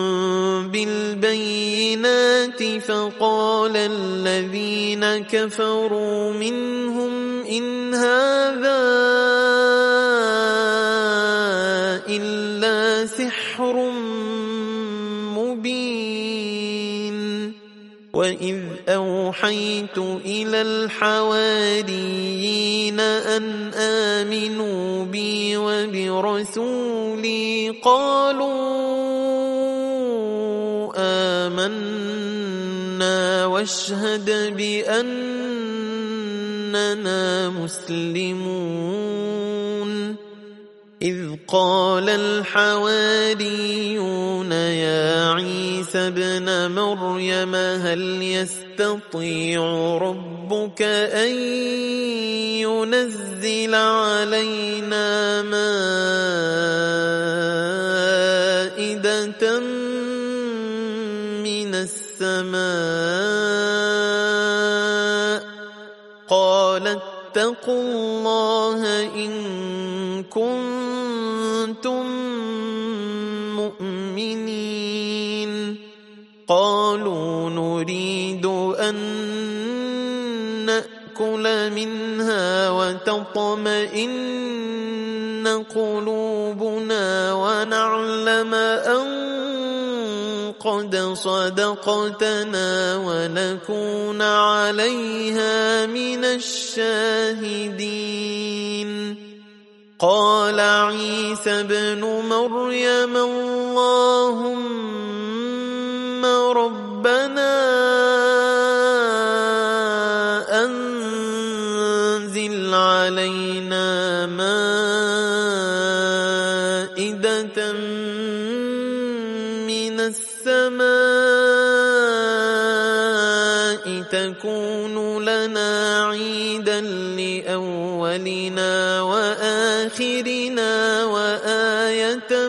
بالبينات فقال الذين كفروا منهم إن هذا إلا سحر مبين وإذ أوحيت إلى الحواريين أن آمنوا بي وبرسولي قالوا آمنا واشهد بأننا مسلمون إذ قال الحواريون يا عيسى ابن مريم هل يستطيع ربك أن ينزل علينا مائدة من السماء قال اتقوا الله إن كنتم مؤمنين قالوا نريد أن نأكل منها وتطمئن قلوبنا ونعلم أن قد صدقتنا ونكون عليها من الشاهدين قال عيسى ابن مريم اللهم ربنا أنزل علينا مائدة من السماء تكون لنا عيدا لأولنا وآخرنا وآية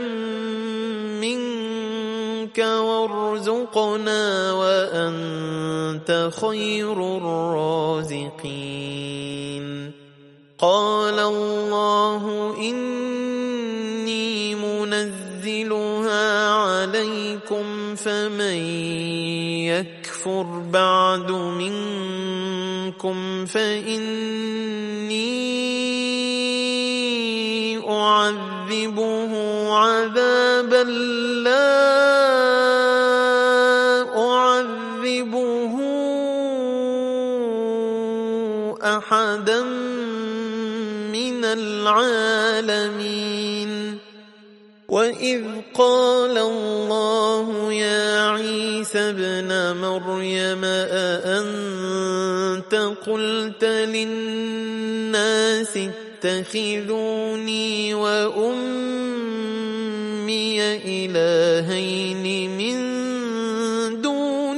منك وارزقنا وأنت خير الرازقين. قال الله إني منزلها عليكم فمن يكفر بعد منكم فإني أعذبه عذابا لا أعذبه أحدا من العالمين. وإذ قال الله يا عيسى ابن مريم أأنت قلت للناس اتخذوني وأمي إلهين من دون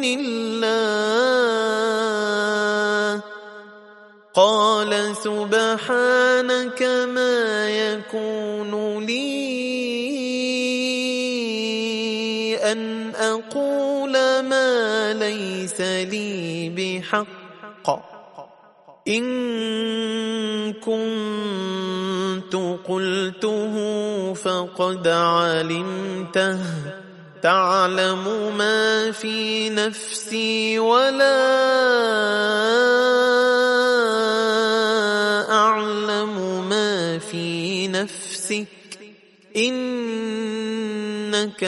الله؟ قال سبحانك ما يكون لي أن أقول ما ليس لي بحق، إن كنت قلته فقد علمته، تعلم ما في نفسي ولا أعلم ما في نفسك، إنك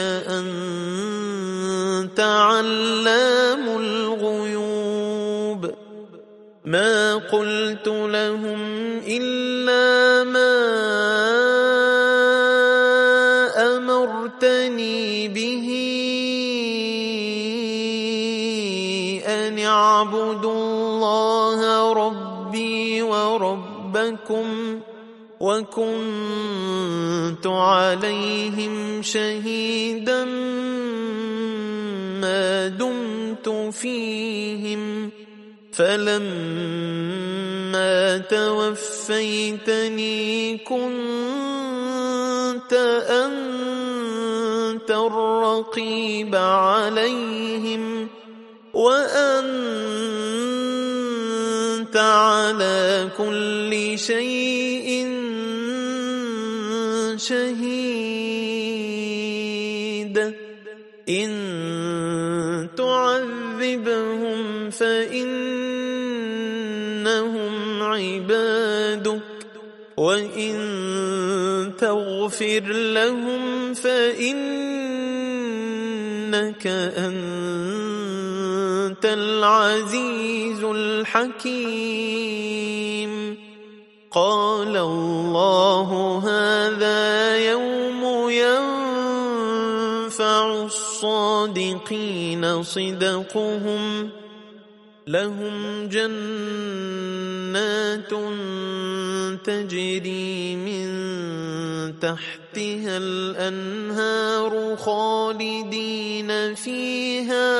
أنت علام الغيوب. ما قلت لهم إلا ما أمرتني به أن اعبدوا الله ربي وربكم، وكنت عليهم شهيدا ما دمت فيهم، فلما توفيتني كنت أنت الرقيب عليهم، وأنت على كل شيء شهيد. إن تعذبهم فإنهم عبادك، وإن تغفر لهم فإنك أنت العزيز الحكيم. قال الله هذا يوم ينفع الصادقين صدقهم، لهم جنات تجري من تحتها الأنهار خالدين فيها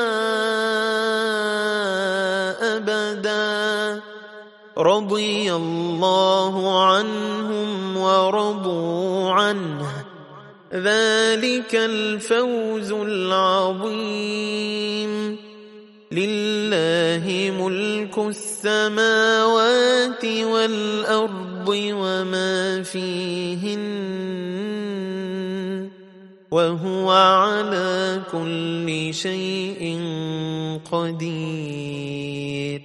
أبدا، رضي الله عنهم ورضوا عنه، ذلك الفوز العظيم. لله ملك السماوات والأرض وما فيهن، وهو على كل شيء قدير.